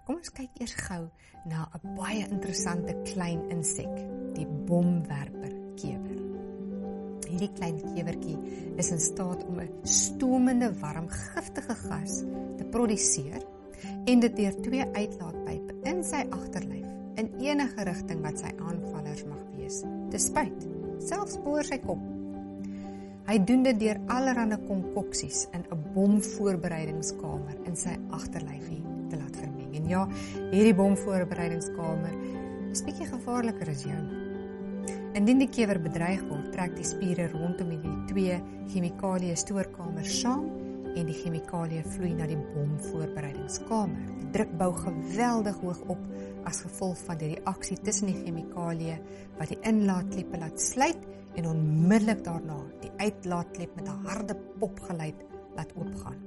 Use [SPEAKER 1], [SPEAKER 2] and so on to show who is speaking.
[SPEAKER 1] kom ons kyk eers gou na 'n baie interessante klein insek, die bomwerper kewer. Hierdie klein kewertjie is in staat om 'n stomende warm giftige gas te produseer en dit deur 2 uitlaatpype in sy agterlyf in enige rigting wat sy aanvallers mag wees te spuit, selfs bo sy kop. Hy doen dit deur allerlei konkoksies in 'n bomvoorbereidingskamer in sy agterlyfie te laat vermeng. En ja, hierdie bomvoorbereidingskamer is bietjie gevaarliker as jou. Indien die kewer bedreig word, trek die spiere rondom die 2 chemikalie stoorkamers saam en die chemikalie vloei na die bomvoorbereidingskamer. Die druk bou geweldig hoog op as gevolg van die reaksie tussen die chemikalie wat die inlaatkleppe laat sluit en onmiddellik daarna die uitlaatklep met 'n harde popgeluid laat oopgaan.